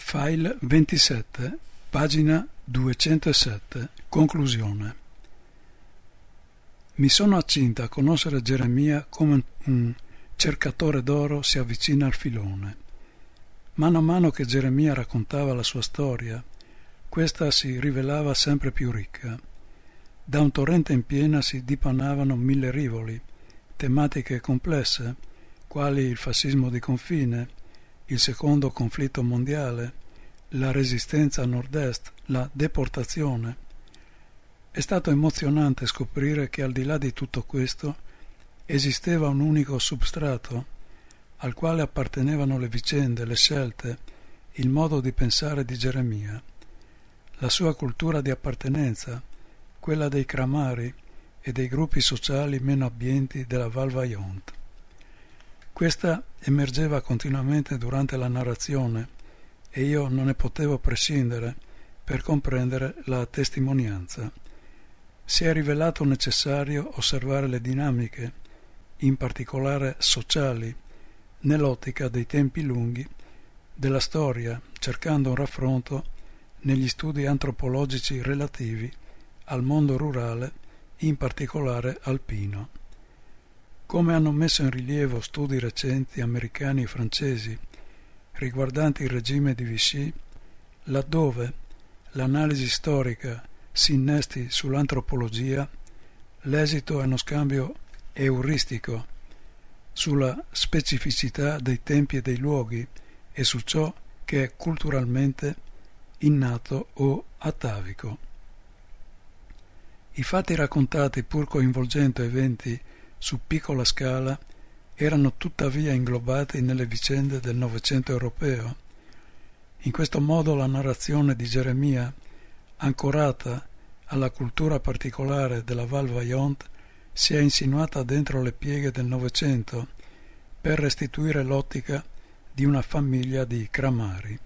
File 27, pagina 207, conclusione. Mi sono accinta a conoscere Geremia come un cercatore d'oro si avvicina al filone. Mano a mano che Geremia raccontava la sua storia, questa si rivelava sempre più ricca. Da un torrente in piena si dipanavano 1000 rivoli, tematiche complesse, quali il fascismo di confine, il secondo conflitto mondiale, la resistenza a nord-est, la deportazione. È stato emozionante scoprire che al di là di tutto questo esisteva un unico substrato al quale appartenevano le vicende, le scelte, il modo di pensare di Geremia, la sua cultura di appartenenza, quella dei cramari e dei gruppi sociali meno abbienti della Val Vajont. Questa emergeva continuamente durante la narrazione e io non ne potevo prescindere per comprendere la testimonianza. Si è rivelato necessario osservare le dinamiche, in particolare sociali, nell'ottica dei tempi lunghi della storia, cercando un raffronto negli studi antropologici relativi al mondo rurale, in particolare alpino. Come hanno messo in rilievo studi recenti americani e francesi riguardanti il regime di Vichy, laddove l'analisi storica si innesti sull'antropologia, l'esito è uno scambio euristico sulla specificità dei tempi e dei luoghi e su ciò che è culturalmente innato o atavico. I fatti raccontati, pur coinvolgendo eventi su piccola scala, erano tuttavia inglobati nelle vicende del Novecento europeo. In questo modo la narrazione di Geremia, ancorata alla cultura particolare della Val Vajont, si è insinuata dentro le pieghe del Novecento per restituire l'ottica di una famiglia di cramari.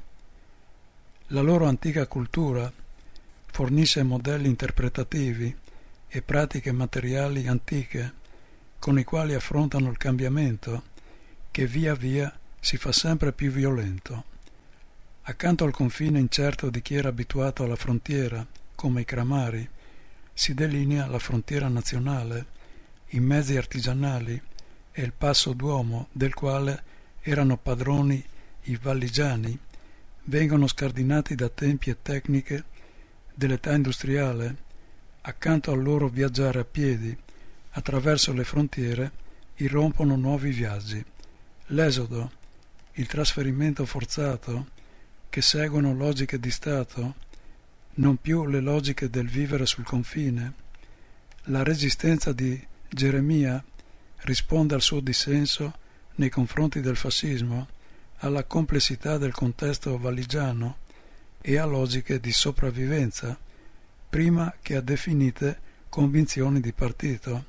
La loro antica cultura fornisce modelli interpretativi e pratiche materiali antiche con i quali affrontano il cambiamento che via via si fa sempre più violento. Accanto al confine incerto di chi era abituato alla frontiera, come i cramari, si delinea la frontiera nazionale, i mezzi artigianali e il passo d'uomo del quale erano padroni i valligiani, vengono scardinati da tempi e tecniche dell'età industriale. Accanto al loro viaggiare a piedi attraverso le frontiere irrompono nuovi viaggi, l'esodo, il trasferimento forzato, che seguono logiche di Stato, non più le logiche del vivere sul confine. La resistenza di Geremia risponde al suo dissenso nei confronti del fascismo, alla complessità del contesto valligiano e a logiche di sopravvivenza, prima che a definite convinzioni di partito.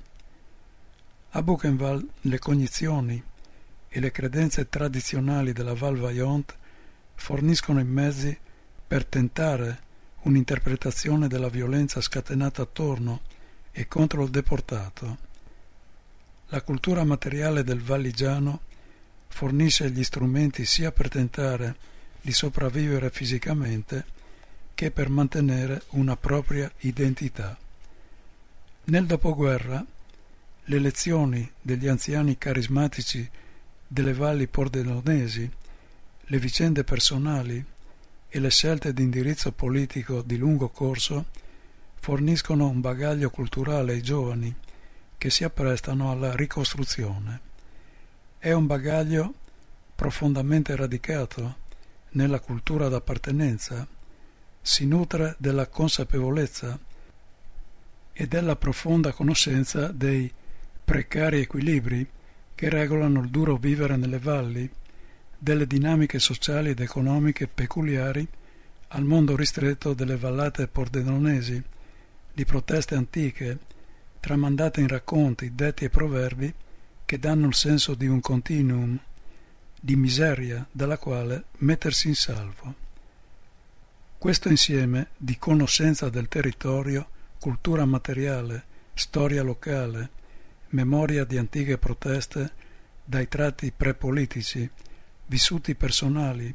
A Buchenwald le cognizioni e le credenze tradizionali della Val Vajont forniscono i mezzi per tentare un'interpretazione della violenza scatenata attorno e contro il deportato. La cultura materiale del valligiano fornisce gli strumenti sia per tentare di sopravvivere fisicamente che per mantenere una propria identità. Nel dopoguerra, le lezioni degli anziani carismatici delle valli pordenonesi, le vicende personali e le scelte di indirizzo politico di lungo corso forniscono un bagaglio culturale ai giovani che si apprestano alla ricostruzione. È un bagaglio profondamente radicato nella cultura d'appartenenza, si nutre della consapevolezza e della profonda conoscenza dei precari equilibri che regolano il duro vivere nelle valli, delle dinamiche sociali ed economiche peculiari al mondo ristretto delle vallate pordenonesi, di proteste antiche, tramandate in racconti, detti e proverbi che danno il senso di un continuum, di miseria dalla quale mettersi in salvo. Questo insieme di conoscenza del territorio, cultura materiale, storia locale, memoria di antiche proteste dai tratti prepolitici, vissuti personali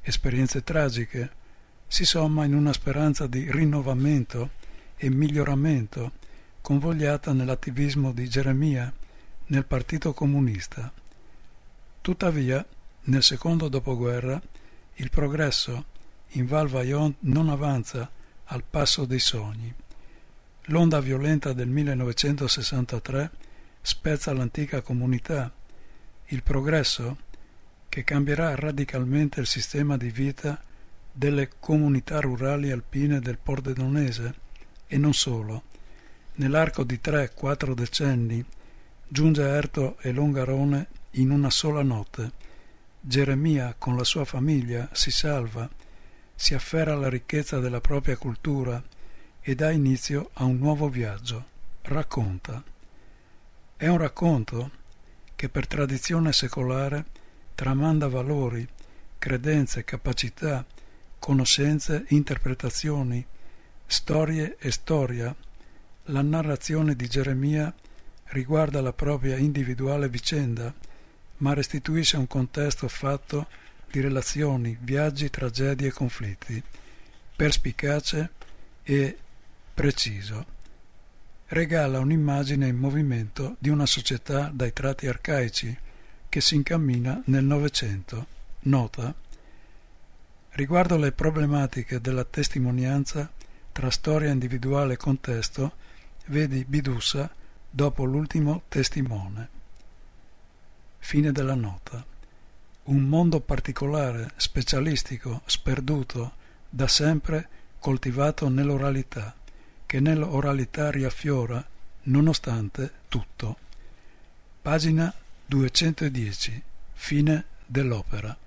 esperienze tragiche, si somma in una speranza di rinnovamento e miglioramento convogliata nell'attivismo di Geremia nel Partito Comunista. Tuttavia, nel secondo dopoguerra, il progresso in Val Vaillant non avanza al passo dei sogni. L'onda violenta del 1963 spezza l'antica comunità. Il progresso, che cambierà radicalmente il sistema di vita delle comunità rurali alpine del Pordenonese, e non solo. Nell'arco di 3-4 decenni giunge a Erto e Longarone in una sola notte. Geremia con la sua famiglia si salva, si afferra alla ricchezza della propria cultura e dà inizio a un nuovo viaggio. Racconta. È un racconto che per tradizione secolare tramanda valori, credenze, capacità, conoscenze, interpretazioni, storie e storia. La narrazione di Geremia riguarda la propria individuale vicenda, ma restituisce un contesto fatto di relazioni, viaggi, tragedie e conflitti, perspicace e preciso. Regala un'immagine in movimento di una società dai tratti arcaici che si incammina nel Novecento. Nota: riguardo le problematiche della testimonianza tra storia individuale e contesto, vedi Bidussa dopo l'ultimo testimone. Fine della nota. Un mondo particolare, specialistico, sperduto, da sempre coltivato nell'oralità, che nell'oralità riaffiora, nonostante tutto. Pagina 210. Fine dell'opera.